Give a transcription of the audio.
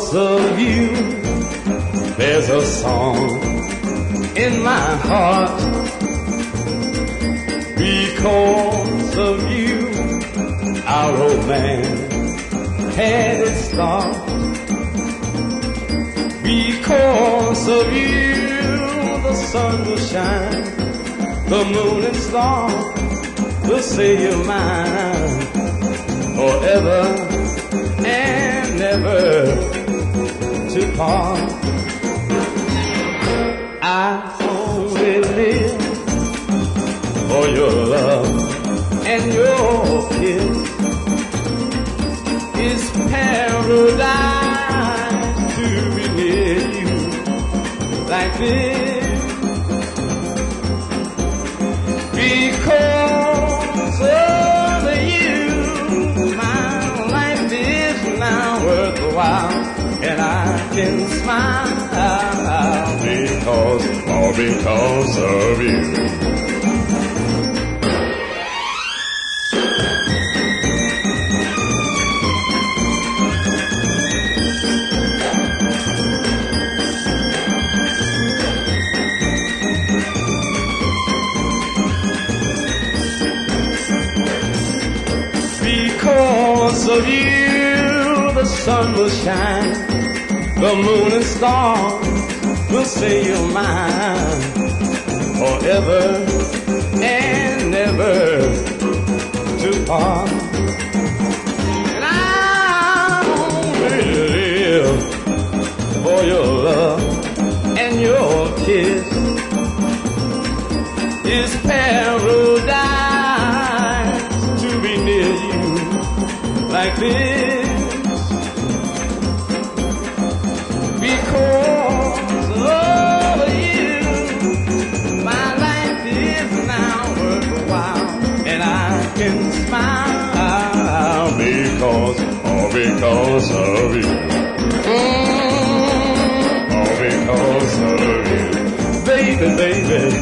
Because of you, there's a song in my heart. Because of you, our romance had its start. Because of you, the sun will shine, the moon and stars will say you're mine forever and never to part. I only live for your love and your kiss. It's paradise to be near you like this. Because of you, my life is now worthwhile, and I can smile because of you. Because of you, the sun will shine, the moon and stars will say you're mine forever and never to part. And I only live for your love and your kiss. It's paradise to be near you like this. Because of you, my life is now worthwhile, and I can smile because of you. All because of you, baby, baby.